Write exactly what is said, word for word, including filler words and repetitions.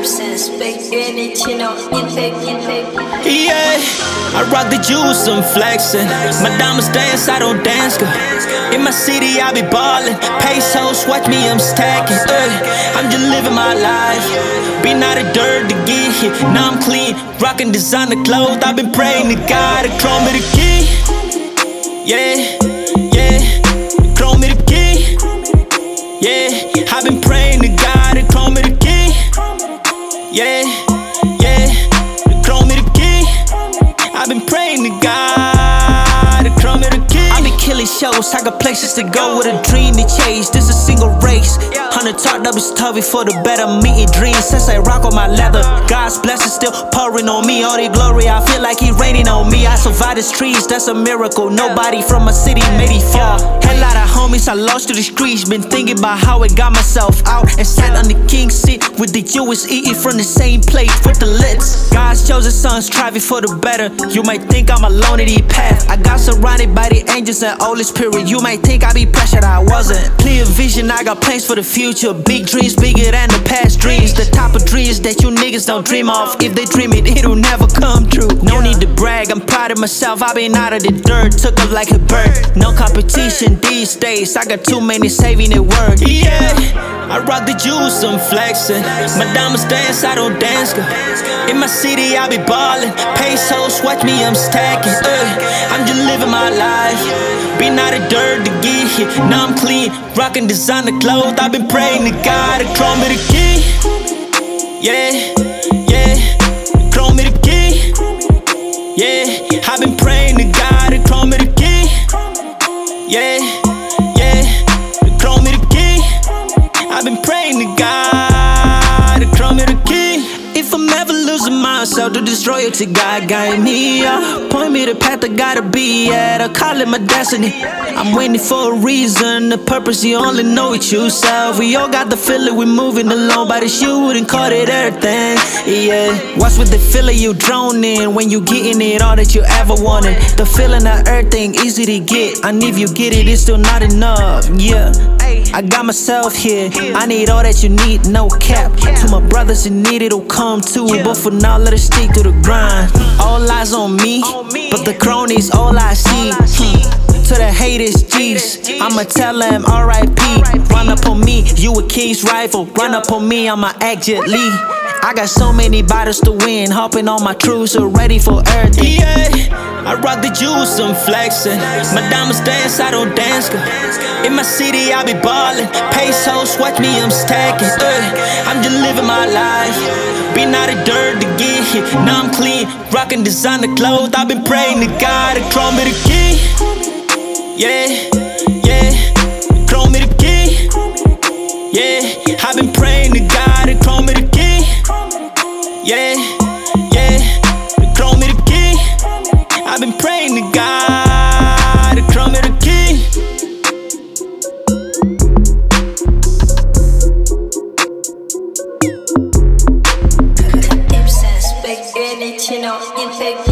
Yeah, I rock the juice, I'm flexing. My diamonds dance, I don't dance, girl. In my city, I be ballin'. Pesos, watch me, I'm stacking. Ay, I'm just living my life. Been out of dirt to get here. Now I'm clean, rockin' designer clothes. I've been praying to God to clone me the key. Yeah, yeah, clone me the key. Yeah, I've been praying to God to clone me the key. Yeah, yeah, clone me the key. I've been praying to God to clone me the key. I be killing shows, I got places to go with a dream to chase. This a single race. Hundred talked up is tough for the better meeting dreams. Since I rock on my leather, God's blessings still pouring on me. All the glory, I feel like He raining on me. I survived the streets, that's a miracle. Nobody from my city made it far. Had a lot of homies I lost to the streets. Been thinking about how I got myself out and sat on the king's seat with the Jewish eating from the same plate with the lids. God's chosen sons striving for the better. You might think I'm alone in the path. I got surrounded by the angels and Holy Spirit. You might think I be pressured, I wasn't. Clear vision, I got plans for the future. Big dreams, bigger than the past dreams. The type of dreams that you niggas don't dream of. If they dream it, it'll never come true. No need to brag, I'm proud of myself. I've been out of the dirt, took up like a bird. No competition these days, I got too many saving it word. Yeah, I rock the juice, I'm flexing. My diamonds dance, I don't dance, girl. In my city, I be ballin'. Pesos, watch me, I'm stacking. Ay, I'm just living my life. Been out of dirt to get here. Now I'm clean, rockin' designer clothes. I've been praying to God to clone me the key. Yeah, yeah, clone me the key. Yeah, I've been praying to God to clone me the key. Yeah, yeah, clone me the key. I've been praying to God to clone me the key. If I'm ever losing myself to destroy it, to God guide me up. Point me the path I gotta be at. I call it my destiny. I'm waiting for a reason, a purpose you only know it yourself. We all got the feeling we're moving along, but it's you wouldn't call it everything. Yeah, what's with the feeling you drown in when you getting it all that you ever wanted? The feeling of everything easy to get, and if you get it, it's still not enough. Yeah, I got myself here. I need all that you need, no cap. To my brothers in need, it'll come too. But for now, let us stick to the grind. All eyes on me, but the cronies, all I see. Hmm. To the haters, G's, I'ma tell them R I P. Run up on me, you a king's rival. Run up on me, I'ma act gently. I got so many battles to win, hopping on my truths, so ready for everything. Yeah, I rock the juice, I'm flexing. My diamonds dance, I don't dance, girl. In my city, I be ballin'. Pesos, watch me, I'm stacking. Ay, I'm just living my life. Been out of dirt to get here. Now I'm clean, rockin' designer clothes. I've been praying to God to clone me the key. Yeah, yeah, clone me the key. Yeah, I've been praying to God to clone me the key. Yeah, yeah, clone me the key. I've been praying to God to clone me the key. Big energy, you know,